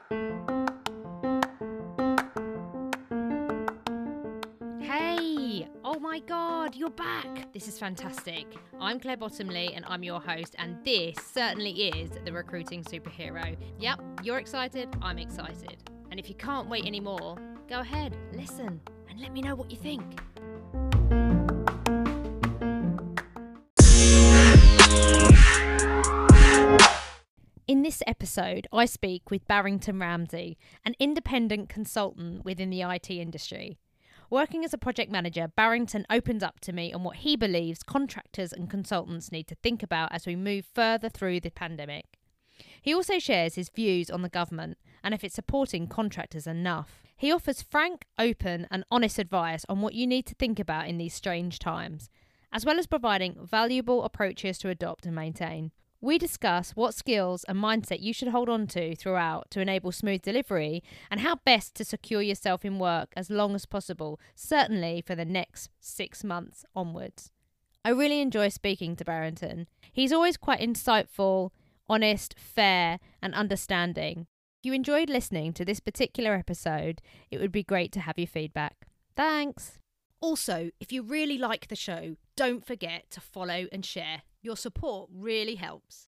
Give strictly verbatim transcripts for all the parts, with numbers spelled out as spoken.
Hey! Oh my god, you're back! This is fantastic. I'm Claire Bottomley and I'm your host, and this certainly is the Recruiting Superhero. Yep, you're excited, I'm excited. And if you can't wait anymore, go ahead, listen, and let me know what you think. In this episode, I speak with Barrington Ramsey, an independent consultant within the I T industry. Working as a project manager, Barrington opens up to me on what he believes contractors and consultants need to think about as we move further through the pandemic. He also shares his views on the government and if it's supporting contractors enough. He offers frank, open and honest advice on what you need to think about in these strange times, as well as providing valuable approaches to adopt and maintain. We discuss what skills and mindset you should hold on to throughout to enable smooth delivery and how best to secure yourself in work as long as possible, certainly for the next six months onwards. I really enjoy speaking to Barrington. He's always quite insightful, honest, fair and understanding. If you enjoyed listening to this particular episode, it would be great to have your feedback. Thanks! Also, if you really like the show, don't forget to follow and share. Your support really helps.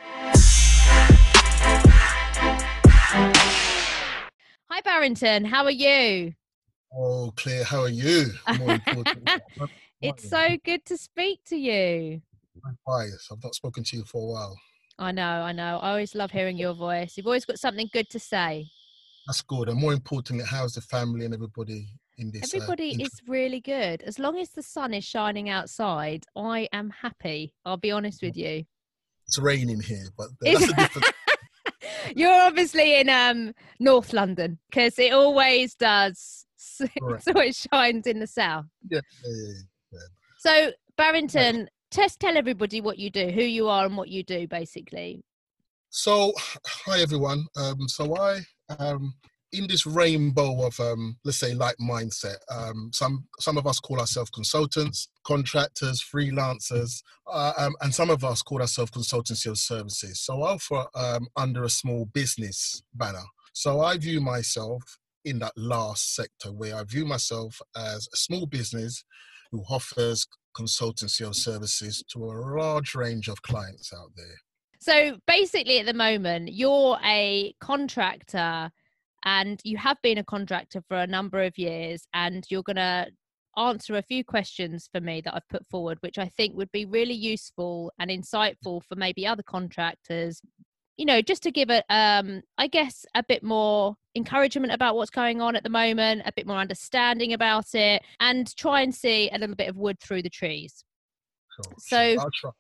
Hi Barrington, how are you? Oh, Claire, how are you? More important. It's so good to speak to you. I'm biased. I've not spoken to you for a while. I know, I know. I always love hearing your voice. You've always got something good to say. That's good. And more importantly, how's the family and everybody in this? Everybody uh, is really good. As long as the sun is shining outside, I am happy. I'll be honest with you. It's raining here, but that's a different... You're obviously in um, North London because it always does. Correct. So it shines in the south. Yeah, yeah, yeah, yeah. So Barrington, right. Just tell everybody what you do, who you are and what you do, basically. So, hi everyone. Um, so I um in this rainbow of um, let's say like mindset. Um, some some of us call ourselves consultants, contractors, freelancers, uh, um, and some of us call ourselves consultancy of services. So I offer um, under a small business banner. So I view myself in that last sector where I view myself as a small business who offers consultancy of services to a large range of clients out there. So basically at the moment, you're a contractor and you have been a contractor for a number of years, and you're going to answer a few questions for me that I've put forward, which I think would be really useful and insightful for maybe other contractors, you know, just to give it, um, I guess, a bit more encouragement about what's going on at the moment, a bit more understanding about it, and try and see a little bit of wood through the trees. Sure, so sure. I'll try.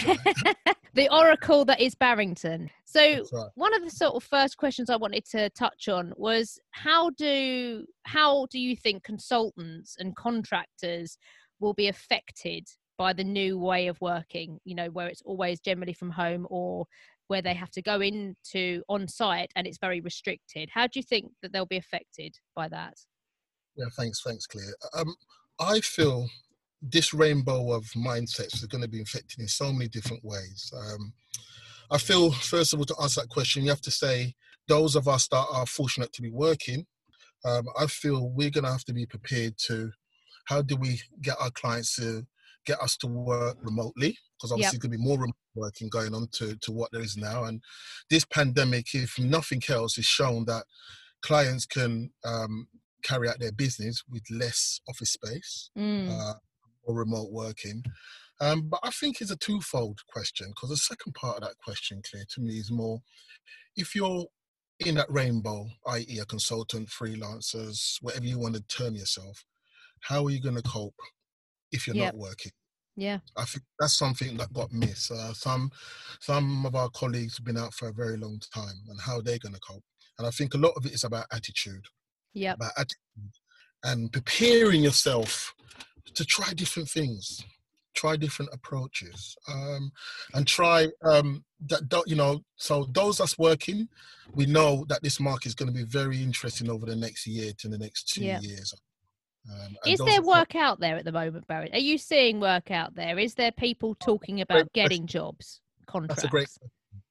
The oracle that is Barrington. So right. One of the sort of first questions I wanted to touch on was how do how do you think consultants and contractors will be affected by the new way of working, you know, where it's always generally from home or where they have to go into on site and it's very restricted? How do you think that they'll be affected by that? Yeah, thanks, thanks, Claire. Um, I feel this rainbow of mindsets is going to be affected in so many different ways. Um, I feel, first of all, to answer that question, you have to say, those of us that are fortunate to be working, um, I feel we're going to have to be prepared to, how do we get our clients to get us to work remotely? Because obviously yep. There's going to be more remote working going on to, to what there is now. And this pandemic, if nothing else, has shown that clients can um, carry out their business with less office space. Mm. Uh, or remote working. Um, but I think it's a twofold question, because the second part of that question, Claire, to me is more, if you're in that rainbow, that is a consultant, freelancers, whatever you want to term yourself, how are you going to cope if you're yep. not working? Yeah. I think that's something that got missed. Uh, some, some of our colleagues have been out for a very long time, and how they're going to cope. And I think a lot of it is about attitude. Yeah. About attitude and preparing yourself to try different things, try different approaches, um, and try um, that, you know, so those that's working, we know that this market is going to be very interesting over the next year to the next two yeah. years. Um, is there work not, out there at the moment, Barry? Are you seeing work out there? Is there people talking about getting jobs, contracts? That's a great,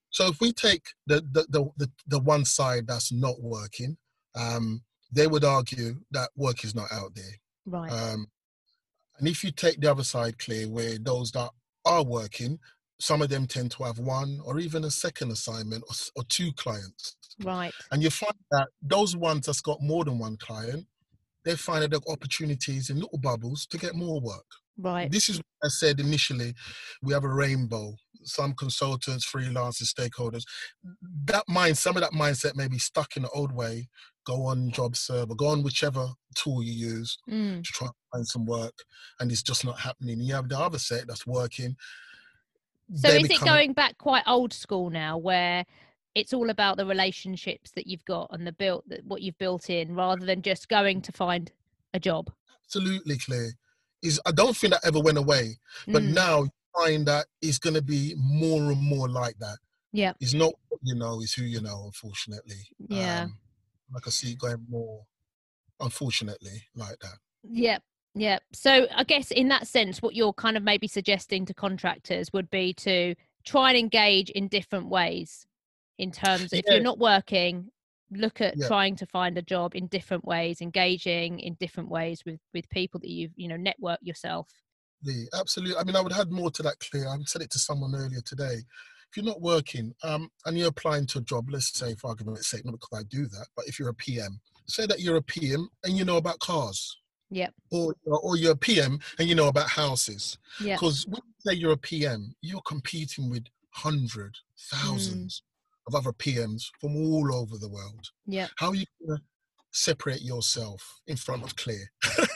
So if we take the the the, the, the one side that's not working, um, they would argue that work is not out there. Right. Um, and if you take the other side, Claire, where those that are working, some of them tend to have one or even a second assignment or, or two clients. Right. And you find that those ones that's got more than one client, they find that there are opportunities in little bubbles to get more work. Right. This is what I said initially. We have a rainbow. Some consultants, freelancers, stakeholders. That mind, some of that mindset may be stuck in the old way. Go on JobServe or go on whichever tool you use Mm. to try and find some work, and it's just not happening. You have the other set that's working. So They is it become- going back quite old school now, where it's all about the relationships that you've got and the built that what you've built in, rather than just going to find a job? Absolutely, Claire. Is I don't think that ever went away, but Mm. now you find that it's going to be more and more like that. Yeah. It's not what you know, it's who you know, unfortunately. Yeah. Um, like I see it going more, unfortunately, like that. Yep. Yep. So I guess in that sense, what you're kind of maybe suggesting to contractors would be to try and engage in different ways, in terms of if Yeah. you're not working, look at Yeah. trying to find a job in different ways, engaging in different ways with, with people that you've, you know, network yourself. Yeah, absolutely. I mean, I would add more to that, Claire. I said it to someone earlier today. If you're not working um, and you're applying to a job, let's say, for argument's sake, not because I do that, but if you're a P M, say that you're a P M and you know about cars. Yep. Or, or you're a P M and you know about houses. Yeah. Because when you say you're a P M, you're competing with hundreds, thousands Mm. of other P Ms from all over the world. Yeah. How are you going to separate yourself in front of Claire?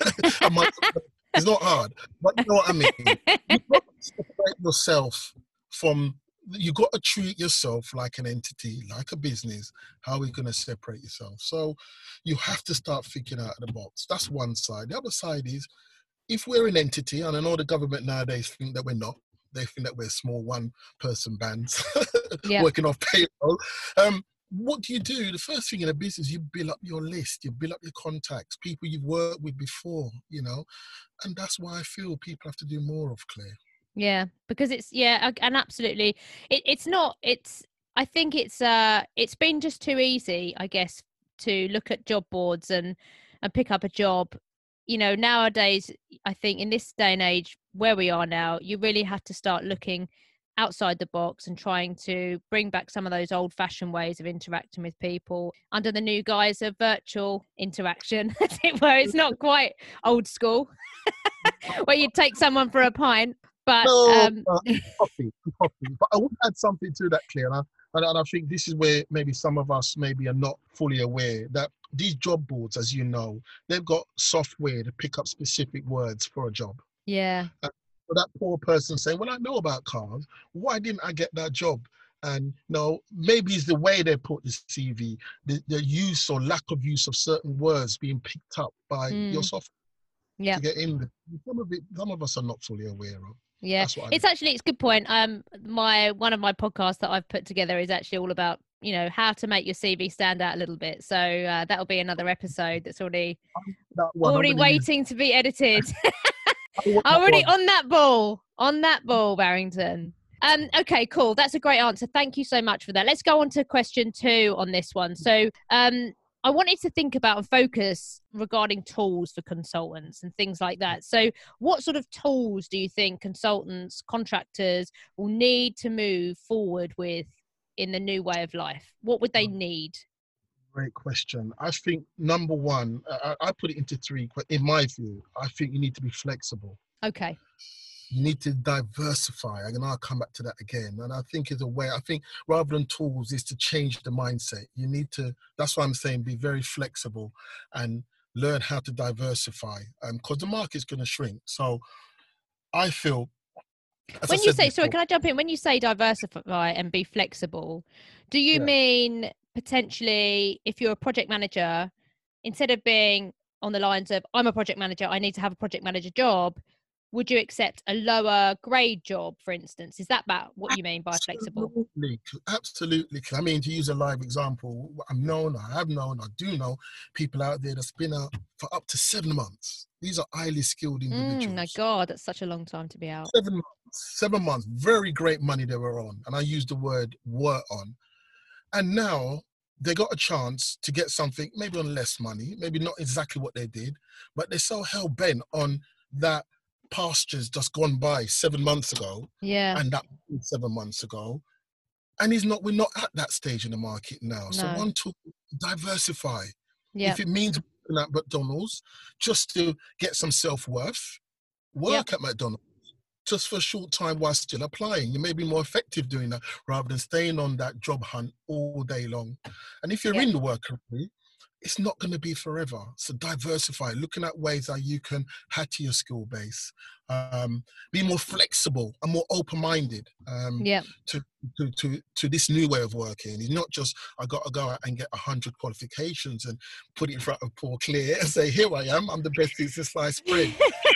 It's not hard, but you know what I mean. You've got to separate yourself from. You've got to treat yourself like an entity, like a business. How are you going to separate yourself? So you have to start thinking out of the box. That's one side. The other side is, if we're an entity, and I know the government nowadays think that we're not, they think that we're small one-person bands Yeah. working off payroll. Um, what do you do? The first thing in a business, you build up your list, you build up your contacts, people you've worked with before, you know, and that's why I feel people have to do more of, Claire. Yeah, because it's yeah, ag- and absolutely, it, it's not. It's I think it's uh, it's been just too easy, I guess, to look at job boards and and pick up a job. You know, nowadays, I think in this day and age where we are now, you really have to start looking outside the box and trying to bring back some of those old-fashioned ways of interacting with people under the new guise of virtual interaction, as it were. It's not quite old school, where you take someone for a pint. But No, um, uh, coffee, coffee. But I would add something to that, Claire, and I, and, and I think this is where maybe some of us maybe are not fully aware that these job boards, as you know, they've got software to pick up specific words for a job. yeah, For that poor person saying, well, I know about cars, why didn't I get that job? And no, maybe it's the way they put the C V, the, the use or lack of use of certain words being picked up by Mm. your software yeah, to get in there. Some of it, some of us are not fully aware of. yeah. That's what I It's actually it's a good point. Um, my one of my podcasts that I've put together is actually all about, you know, how to make your C V stand out a little bit. So uh, that'll be another episode that's already that one, I'm already gonna use- waiting to be edited. I want that Already one. on that ball, on that ball, Barrington. Um, okay, cool. That's a great answer. Thank you so much for that. Let's go on to question two on this one. So um, I wanted to think about and focus regarding tools for consultants and things like that. So what sort of tools do you think consultants, contractors will need to move forward with in the new way of life? What would they need? Great question. I think number one, I, I put it into three. que- In my view, I think you need to be flexible. Okay. You need to diversify, and I'll come back to that again. And I think is a way. I think rather than tools, is to change the mindset. You need to. That's why I'm saying be very flexible and learn how to diversify. Um, because the market's going to shrink. So I feel. as I When you said say, sorry, before- can I jump in? When you say diversify and be flexible, do you Yeah. mean potentially if you're a project manager, instead of being on the lines of, I'm a project manager, I need to have a project manager job, would you accept a lower grade job, for instance? Is that about what you mean by flexible? Absolutely, absolutely. I mean, to use a live example, I'm known, I have known, I do know people out there that's been out for up to seven months. These are highly skilled Mm, my individuals. God, that's such a long time to be out. Seven months, seven months, very great money they were on. And I use the word were on. And now they got a chance to get something, maybe on less money, maybe not exactly what they did, but they're so hell bent on that pastures just gone by seven months ago Yeah. and that seven months ago. And he's not, we're not at that stage in the market now. So No. one to diversify. Yeah. If it means working at McDonald's just to get some self-worth, work Yep. at McDonald's just for a short time while still applying. You may be more effective doing that rather than staying on that job hunt all day long. And if you're Yep. in the work career, it's not going to be forever. So diversify, looking at ways that you can add to your skill base, um, be more flexible and more open-minded um, Yep. to, to, to, to this new way of working. It's not just, I got to go out and get one hundred qualifications and put it in front of Paul Clear and say, here I am, I'm the best since sliced bread.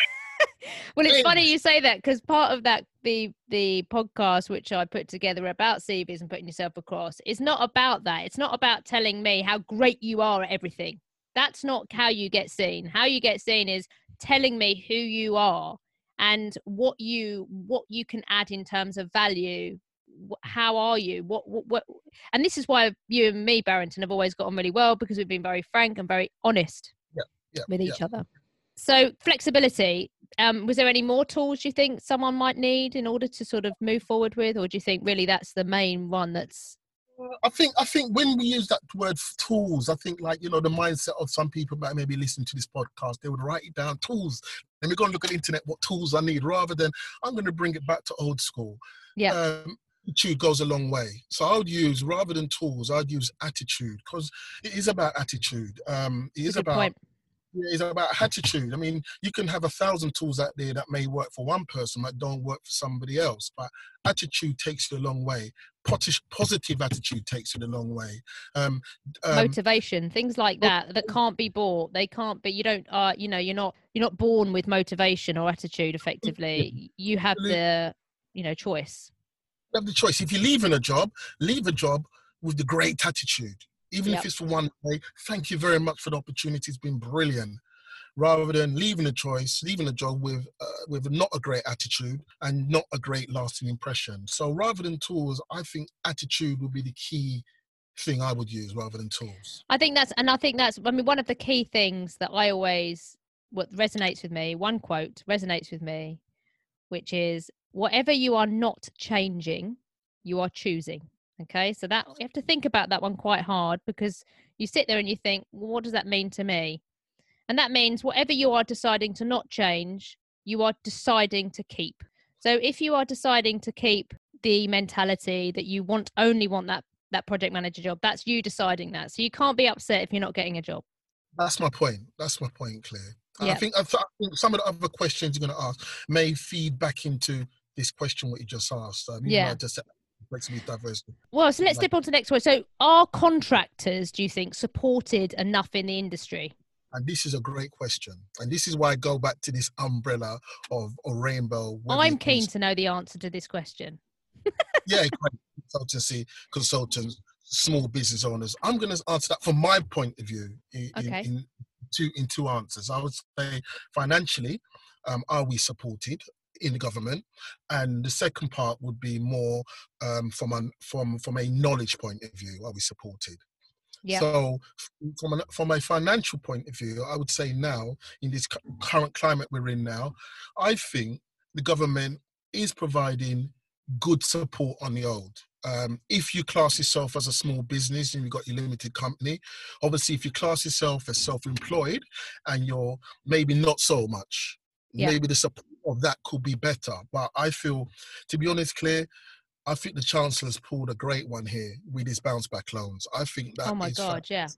Well, it's funny Things. you say that, because part of that, the the podcast which I put together about C Vs and putting yourself across, is not about that. It's not about telling me how great you are at everything. That's not how you get seen. How you get seen is telling me who you are and what you what you can add in terms of value. Wh- How are you? What, what what? And this is why you and me, Barrington, have always got on really well, because we've been very frank and very honest Yeah, yeah, with yeah. each other. So flexibility, um, was there any more tools you think someone might need in order to sort of move forward with? Or do you think really that's the main one that's... I think I think when we use that word tools, I think, like, you know, the mindset of some people that maybe listen to this podcast, they would write it down, tools. Let me go and look at the internet, what tools I need, rather than I'm going to bring it back to old school. Yeah. Um, attitude goes a long way. So I would use, rather than tools, I'd use attitude, because it is about attitude. Um, it That's is a good about point. Yeah, it's about attitude. I mean, you can have a thousand tools out there that may work for one person that don't work for somebody else, but attitude takes you a long way. Potish, positive attitude takes you a long way. Um, um, Motivation, things like that, that can't be bought. They can't be, you don't, uh, you know, you're not, you're not born with motivation or attitude effectively. You have the, you know, choice. You have the choice. If you're leaving a job, leave a job with the great attitude. Even Yep. if it's for one day, thank you very much for the opportunity. It's been brilliant. Rather than leaving a choice, leaving a job with uh, with not a great attitude and not a great lasting impression. So rather than tools, I think attitude would be the key thing I would use rather than tools. I think that's, and I think that's, I mean, one of the key things that I always, what resonates with me, one quote resonates with me, which is, whatever you are not changing, you are choosing. Okay. So that, you have to think about that one quite hard, because you sit there and you think, well, what does that mean to me? And that means whatever you are deciding to not change, you are deciding to keep. So if you are deciding to keep the mentality that you want, only want that, that project manager job, that's you deciding that. So you can't be upset if you're not getting a job. That's my point. That's my point, Claire. And Yeah. I think I, th- I think some of the other questions you're going to ask may feed back into this question what you just asked. Um, even Yeah. though I just said flexibility, diversity. Well, so let's step on to the next one. So are contractors, do you think, supported enough in the industry? And this is a great question. And this is why I go back to this umbrella of a rainbow. I'm keen to know the answer to this question. Yeah, consultancy, consultants, small business owners. I'm going to answer that from my point of view in, Okay. in, in, two, in two answers. I would say financially, um, are we supported in the government? And the second part would be more um, from, an, from, from a knowledge point of view, are we supported? Yeah. So from, an, from a financial point of view, I would say now, in this cu- current climate we're in now, I think the government is providing good support on the old. Um, if you class yourself as a small business and you've got your limited company, obviously if you class yourself as self-employed and you're maybe not so much, Yeah. maybe the support of that could be better. But I feel, to be honest, Claire, I think the Chancellor's pulled a great one here with his bounce back loans. I think that Oh my is God, yeah.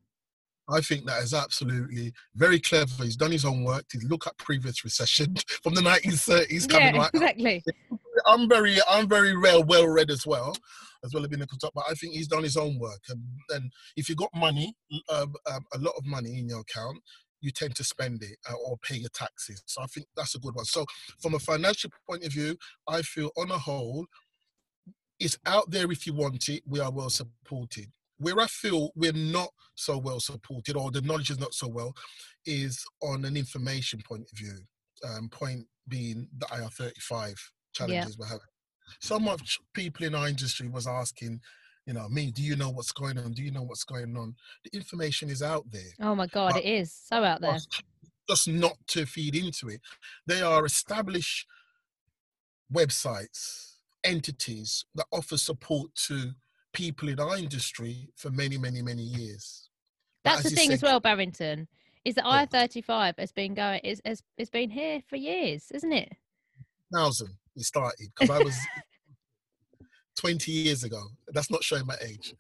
I think that is absolutely very clever. He's done his homework. He's looked at previous recession from the nineteen thirties coming Yeah, right exactly. up. I'm very, I'm very well, well read as well, as well as being a consultant. But I think he's done his homework. And, and if you got money, uh, um, a lot of money in your account, you tend to spend it uh, or pay your taxes. So I think that's a good one. So from a financial point of view, I feel on a whole, it's out there if you want it. We are well supported. Where I feel we're not so well supported, or the knowledge is not so well, is on an information point of view. Um, point being the I R thirty-five Yeah. challenges we're having. So much people in our industry was asking, you know, me, do you know what's going on? Do you know what's going on? The information is out there, Oh my God, but it is so out there. just not to feed into it. They are established websites, entities that offer support to people in our industry for many, many, many years. But That's as the you thing as said, well, Barrington, is that yeah, I R thirty-five has been going, is has, has been here for years, isn't it? thousand it started because I was twenty years ago. That's not showing my age.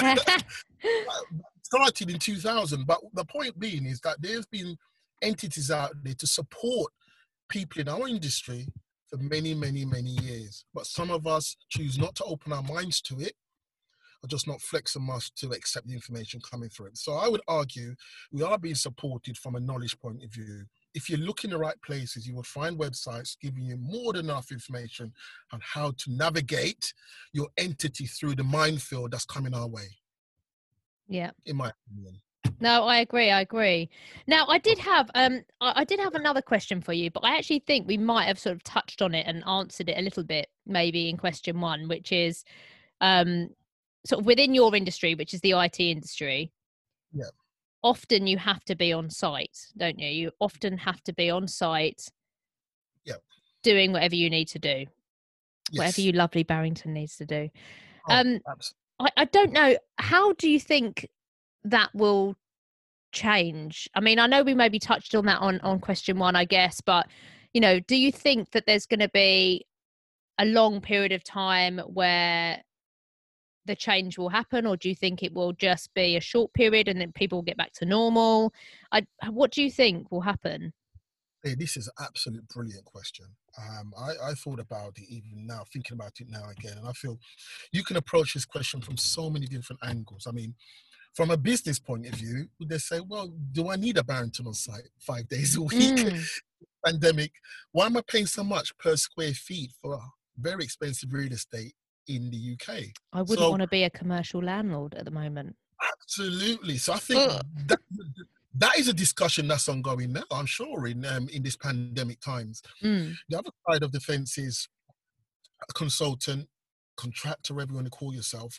Started in two thousand, but the point being is that there's been entities out there to support people in our industry for many, many, many years. But some of us choose not to open our minds to it, or just not flexible enough to accept the information coming through it. So I would argue we are being supported from a knowledge point of view. If you look in the right places, you will find websites giving you more than enough information on how to navigate your entity through the minefield that's coming our way. Yeah. In my opinion. No, I agree. I agree. Now, I did have um, I, I did have another question for you, but I actually think we might have sort of touched on it and answered it a little bit, maybe in question one, which is, um, sort of within your industry, which is the I T industry. Yeah. Often you have to be on site, don't you? You often have to be on site. Yeah. Doing whatever you need to do, yes. whatever you lovely Barrington needs to do. Oh, um, I, I don't know. How do you think that will change? I mean, I know we maybe touched on that on, on question one, I guess, but, you know, do you think that there's going to be a long period of time where the change will happen, or do you think it will just be a short period and then people will get back to normal? I, what do you think will happen? Hey, this is an absolute brilliant question. Um, I, I thought about it even now, thinking about it now again, and I feel you can approach this question from so many different angles. I mean, from a business point of view, they say, well, do I need a Barrington on site five days a week? Mm. Pandemic, why am I paying so much per square feet for very expensive real estate in the U K? I wouldn't so, want to be a commercial landlord at the moment. Absolutely. So I think that, that is a discussion that's ongoing now, I'm sure, in um, in this pandemic times. Mm. The other side of the fence is a consultant, contractor, whatever you want to call yourself,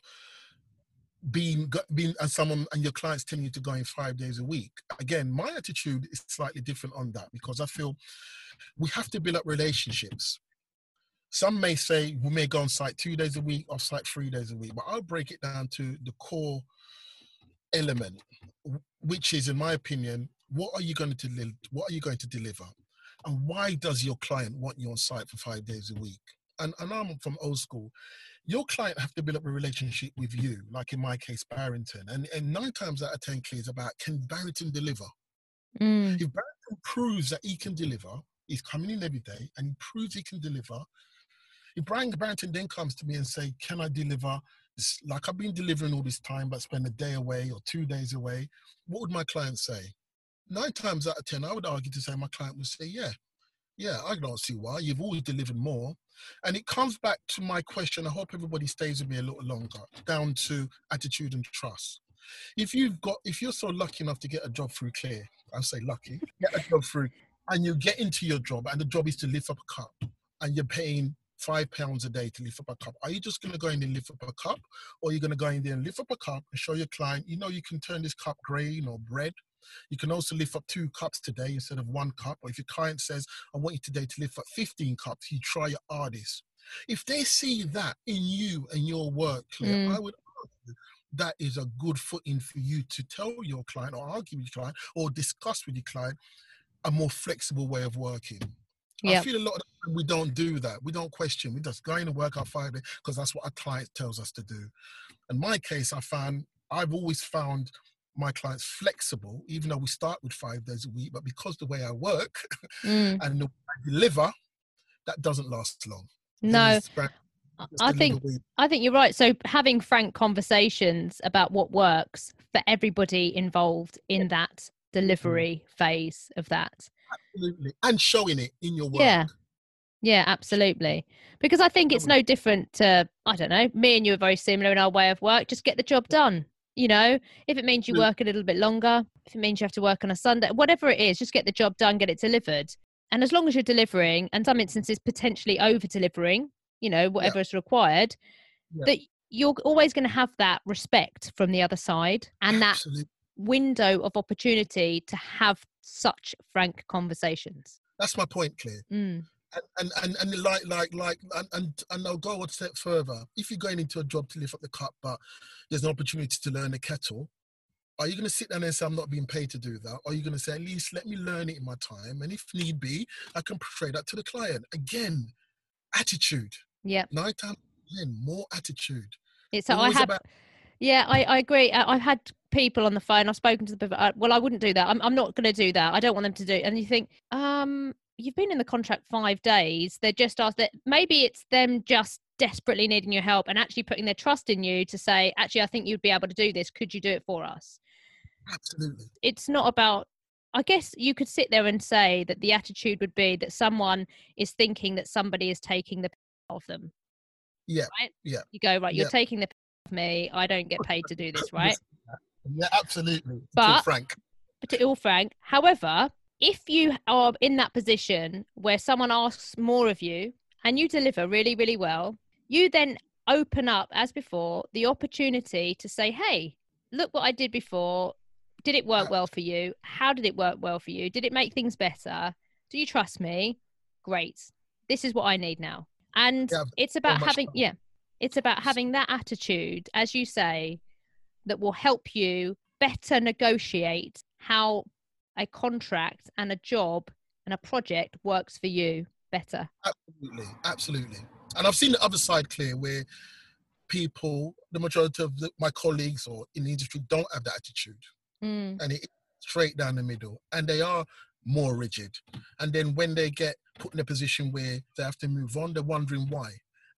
being being and someone and your clients telling you to go in five days a week. Again, my attitude is slightly different on that, because I feel we have to build up relationships. Some may say we may go on site two days a week, off site three days a week, but I'll break it down to the core element, which is, in my opinion, what are you going to deliver? What are you going to deliver, and why does your client want you on site for five days a week? And, and I'm from old school. Your client have to build up a relationship with you, like in my case, Barrington. And, and nine times out of ten, is about, can Barrington deliver? Mm. If Barrington proves that he can deliver, he's coming in every day and he proves he can deliver. If Brian Barrington then comes to me and say, can I deliver this, like I've been delivering all this time, but spend a day away or two days away, what would my client say? Nine times out of ten, I would argue to say my client would say, yeah, yeah, I don't see why. You've always delivered more. And it comes back to my question. I hope everybody stays with me a little longer, down to attitude and trust. If you've got, if you're so lucky enough to get a job through Clear, I say lucky, get a job through, and you get into your job, and the job is to lift up a cup, and you're paying five pounds a day to lift up a cup. Are you just going to go in and lift up a cup, or are you going to go in there and lift up a cup and show your client, you know, you can turn this cup grain or bread. You can also lift up two cups today instead of one cup. Or if your client says, I want you today to lift up fifteen cups, you try your hardest. If they see that in you and your work, Claire, mm. I would argue that is a good footing for you to tell your client, or argue with your client, or discuss with your client a more flexible way of working. Yep. I feel a lot of the time we don't do that. We don't question. We just go in and work out five days because that's what our client tells us to do. In my case, I found, I've always found my clients flexible, even though we start with five days a week, but because the way I work mm. and the way I deliver, that doesn't last long. No, I think, I think you're right. So having frank conversations about what works for everybody involved in that delivery mm. phase of that. Absolutely. And showing it in your work. Yeah. Yeah, absolutely. Because I think it's no different to, I don't know, me and you are very similar in our way of work. Just get the job done. You know, if it means you work a little bit longer, if it means you have to work on a Sunday, whatever it is, just get the job done, get it delivered. And as long as you're delivering, and some instances potentially over delivering, you know, whatever Yeah. is required, Yeah. that you're always going to have that respect from the other side and that Absolutely. window of opportunity to have such frank conversations. That's my point, Claire. Mm. And, and and like like like and, and and I'll go a step further. If you're going into a job to lift up the cup, but there's an opportunity to learn the kettle, are you going to sit down and say, I'm not being paid to do that? Or are you going to say, at least let me learn it in my time, and if need be, I can portray that to the client? Again, attitude. Yeah. Nine times ten, more attitude. It's I have. About- yeah, I, I agree. I, I've had people on the phone. I've spoken to the people. Uh, well, I wouldn't do that. I'm I'm not going to do that. I don't want them to do it. And you think, um. you've been in the contract five days. They're just asked that maybe it's them just desperately needing your help and actually putting their trust in you to say, actually, I think you'd be able to do this. Could you do it for us? Absolutely. It's not about, I guess you could sit there and say that the attitude would be that someone is thinking that somebody is taking the of them. Yeah. Right? Yeah. You go, right, you're yeah. taking the of me. I don't get paid to do this, right? Yeah, absolutely. But, to frank. But to all frank, however, if you are in that position where someone asks more of you and you deliver really, really well, you then open up, as before, the opportunity to say, hey, look what I did before. Did it work well for you? How did it work well for you? Did it make things better? Do you trust me? Great. This is what I need now. And yeah, it's about having, fun. yeah, it's about having that attitude, as you say, that will help you better negotiate how a contract and a job and a project works for you better. Absolutely, absolutely. And I've seen the other side, Claire, where people, the majority of the, my colleagues or in the industry don't have that attitude. Mm. And it's straight down the middle. And they are more rigid. And then when they get put in a position where they have to move on, they're wondering why.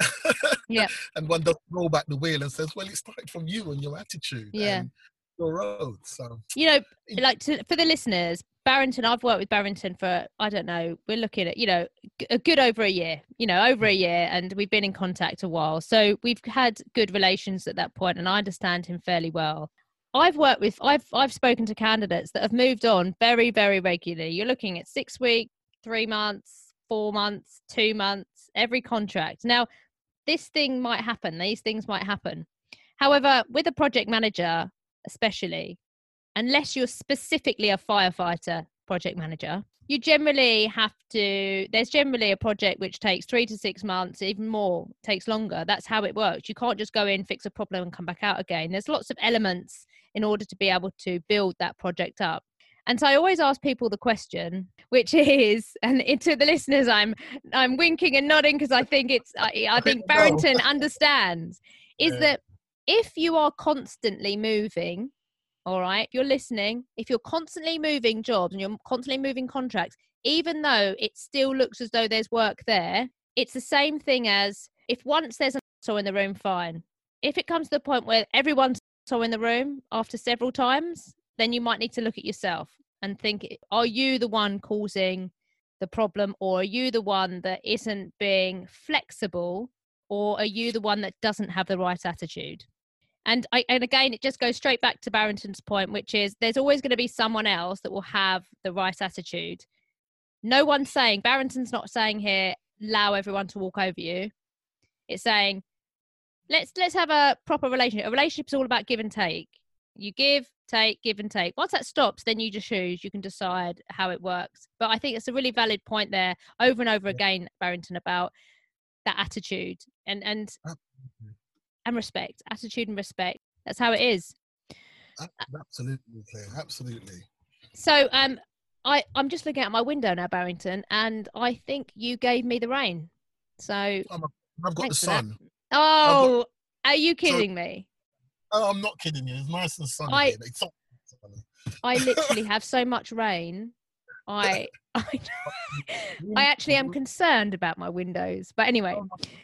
Yeah. And one doesn't roll back the wheel and says, well, it started from you and your attitude. Yeah. And your road. So, you know, like to, for the listeners, Barrington, I've worked with Barrington for, I don't know, we're looking at, you know, a good over a year, you know, over a year, and we've been in contact a while. So we've had good relations at that point, and I understand him fairly well. I've worked with, I've, I've spoken to candidates that have moved on very, very regularly. You're looking at six weeks, three months, four months, two months, every contract. Now, this thing might happen. These things might happen. However, with a project manager, especially, unless you're specifically a firefighter project manager, you generally have to, there's generally a project which takes three to six months, even more, takes longer. That's how it works. You can't just go in, fix a problem and come back out again. There's lots of elements in order to be able to build that project up. And so I always ask people the question, which is, and to the listeners, I'm I'm winking and nodding because I think it's, I, I think Barrington understands, is yeah. that if you are constantly moving, all right, if you're listening, if you're constantly moving jobs and you're constantly moving contracts, even though it still looks as though there's work there, it's the same thing as if once there's an asshole in the room, fine. If it comes to the point where everyone's asshole in the room after several times, then you might need to look at yourself and think, are you the one causing the problem, or are you the one that isn't being flexible, or are you the one that doesn't have the right attitude? And I, and again, it just goes straight back to Barrington's point, which is there's always going to be someone else that will have the right attitude. No one's saying, Barrington's not saying here, allow everyone to walk over you. It's saying, let's let's have a proper relationship. A relationship is all about give and take. You give, take, give and take. Once that stops, then you just choose. You can decide how it works. But I think it's a really valid point there, over and over again, Barrington, about that attitude and and and respect, attitude and respect. That's how it is. Absolutely, Claire. Absolutely. So um, I I'm just looking out my window now, Barrington, and I think you gave me the rain. So I'm a, I've got the sun. Oh, got, are you kidding so, me? Oh, I'm not kidding you. It's nice and sunny I, here. It's so sunny. I literally have so much rain. I, I, I actually am concerned about my windows. But anyway.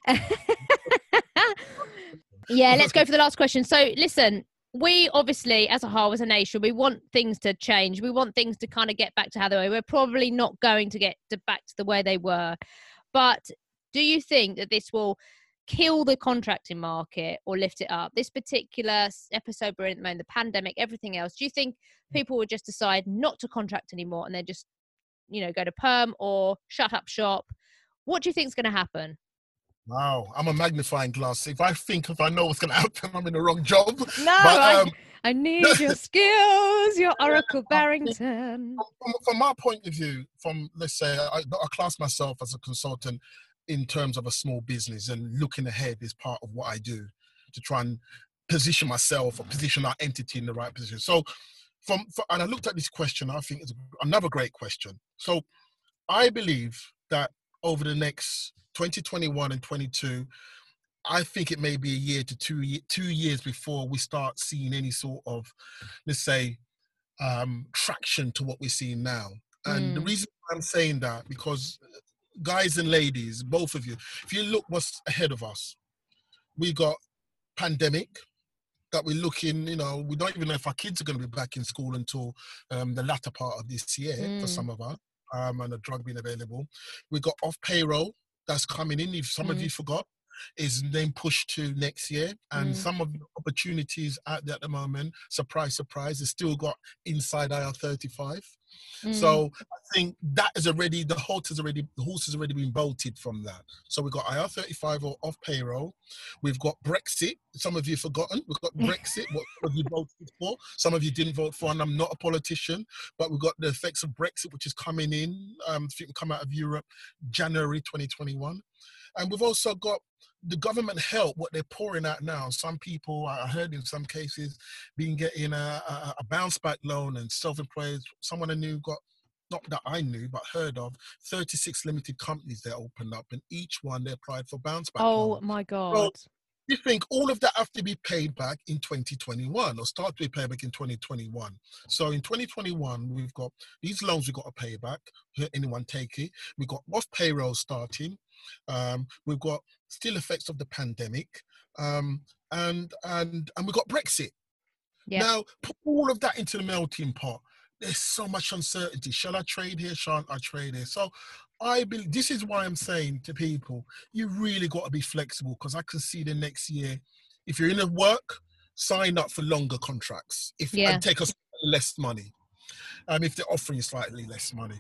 Yeah, let's go for the last question. So listen, we obviously, as a whole, as a nation, we want things to change. We want things to kind of get back to how they were. We're probably not going to get to back to the way they were. But do you think that this will kill the contracting market or lift it up? This particular episode we're in at the moment, the pandemic, everything else, do you think people would just decide not to contract anymore and then just, you know, go to perm or shut up shop? What do you think is going to happen? Wow, I'm a magnifying glass. If I think if I know what's going to happen, I'm in the wrong job. No, but um, I, I need your skills, your Oracle Barrington. From, from my point of view, from let's say I, I class myself as a consultant in terms of a small business, and looking ahead is part of what I do to try and position myself or position our entity in the right position. So from, from and I looked at this question, I think it's another great question. So I believe that over the next twenty twenty-one and twenty-two, I think it may be a year to two, two years before we start seeing any sort of, let's say, um, traction to what we're seeing now. And mm. the reason I'm saying that, because guys and ladies, both of you, if you look what's ahead of us, we got pandemic that we're looking, you know, we don't even know if our kids are going to be back in school until um, the latter part of this year mm. for some of us, um, and the drug being available. We got off payroll that's coming in, if some mm. of you forgot, is then pushed to next year. And mm. some of the opportunities out there at the moment, surprise, surprise, is still got inside I R thirty-five. Mm. So I think that is already, the horse has already, the horse has already been bolted from that. So we've got I R thirty-five or off payroll. We've got Brexit. Some of you have forgotten. We've got Brexit, what, what you voted for. Some of you didn't vote for, and I'm not a politician, but we've got the effects of Brexit, which is coming in, um, I think we come out of Europe, January twenty twenty-one. And we've also got the government help, what they're pouring out now. Some people, I heard in some cases, being getting a, a, a bounce back loan, and self-employed. Someone I knew got, not that I knew, but heard of, thirty-six limited companies that opened up, and each one they applied for bounce back Oh loan. my God. So you think all of that have to be paid back in twenty twenty-one, or start to be paid back in twenty twenty-one. So in twenty twenty-one, we've got these loans we've got to pay back. Anyone take it. We've got off payroll starting. Um, we've got still effects of the pandemic, um, and and and we've got Brexit. Yep. Now, put all of that into the melting pot. There's so much uncertainty. Shall I trade here? Shan't I trade here? So I believe, this is why I'm saying to people, you really got to be flexible, because I can see the next year, if you're in a work, sign up for longer contracts. If yeah. and take us less money, um, if they're offering you slightly less money.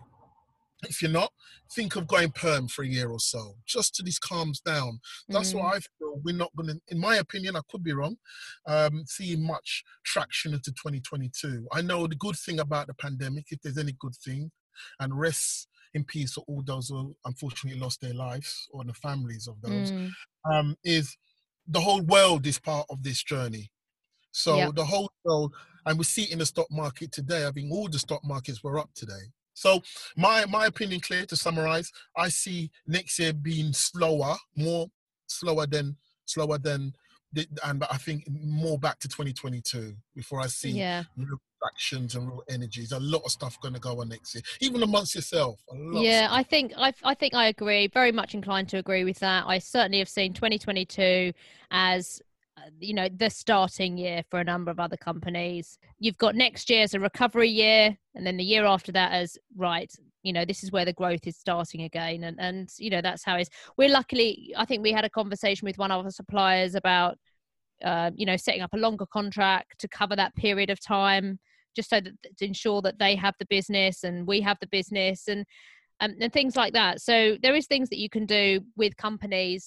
If you're not, think of going perm for a year or so, just till this calms down. That's mm. what I feel. We're not going to, in my opinion, I could be wrong, um, see much traction into twenty twenty-two. I know the good thing about the pandemic, if there's any good thing, and rest in peace for all those who unfortunately lost their lives, or the families of those, mm. um, is the whole world is part of this journey. So yep. the whole world, and we see it in the stock market today. I think all the stock markets were up today. So my my opinion, clear to summarize, I see next year being slower, more slower than slower than, the, and but I think more back to twenty twenty-two before I see yeah. real actions and real energies. A lot of stuff going to go on next year, even amongst yourself. A lot yeah, I think I I think I agree. Very much inclined to agree with that. I certainly have seen twenty twenty-two as, you know, the starting year for a number of other companies. You've got next year as a recovery year, and then the year after that as, right, you know, this is where the growth is starting again. And, and you know, that's how it's, we're luckily, I think we had a conversation with one of our suppliers about, uh, you know, setting up a longer contract to cover that period of time, just so that to ensure that they have the business and we have the business, and, um, and things like that. So there is things that you can do with companies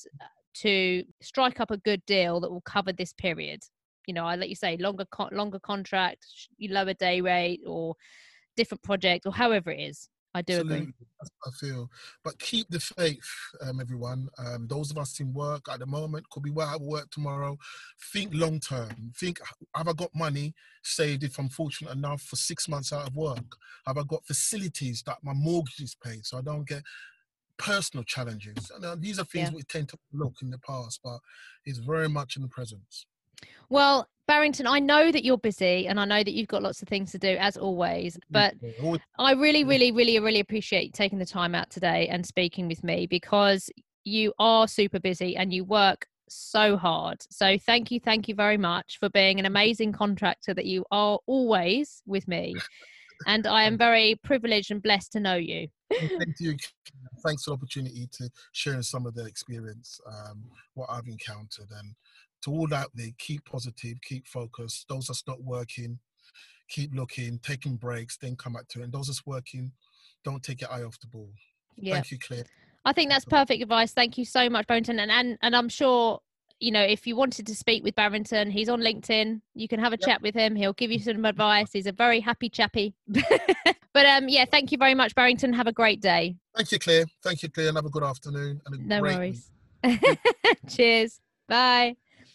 to strike up a good deal that will cover this period. You know, I let you say longer, co- longer contract, lower day rate, or different project, or however it is. I do Absolutely. agree. I feel, but keep the faith, um, everyone. Um, those of us in work at the moment, could be where I work tomorrow. Think long term. Think, have I got money saved if I'm fortunate enough for six months out of work? Have I got facilities that my mortgage is paid so I don't get personal challenges? And, uh, these are things yeah. we tend to look in the past, but it's very much in the present. Well, Barrington, I know that you're busy, and I know that you've got lots of things to do, as always, but I really, really, really, really appreciate you taking the time out today and speaking with me, because you are super busy and you work so hard. So thank you, thank you very much for being an amazing contractor that you are always with me. and I am very privileged and blessed to know you. Thank you. Thanks for the opportunity to share some of the experience, um, what I've encountered. And to all out there, keep positive, keep focused. Those that's not working, keep looking, taking breaks, then come back to it. And those that's working, don't take your eye off the ball. Yeah. Thank you, Claire. I think that's perfect advice. Thank you so much, Barrington. And, and, and I'm sure, you know, if you wanted to speak with Barrington, he's on LinkedIn. You can have a yep. chat with him. He'll give you some advice. He's a very happy chappy. But um, yeah, thank you very much, Barrington. Have a great day. Thank you, Claire. Thank you, Claire. And have a good afternoon. And a no great worries. Cheers. Bye.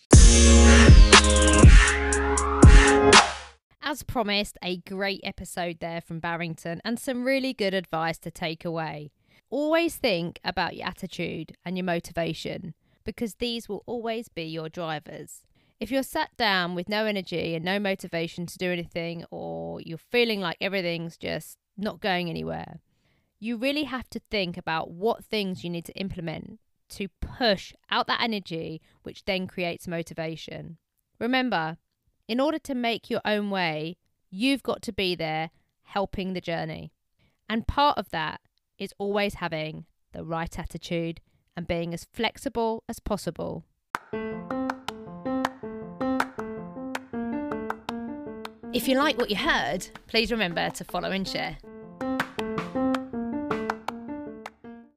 As promised, a great episode there from Barrington and some really good advice to take away. Always think about your attitude and your motivation, because these will always be your drivers. If you're sat down with no energy and no motivation to do anything, or you're feeling like everything's just not going anywhere, you really have to think about what things you need to implement to push out that energy, which then creates motivation. Remember, in order to make your own way, you've got to be there helping the journey. And part of that is always having the right attitude and being as flexible as possible. If you like what you heard, please remember to follow and share.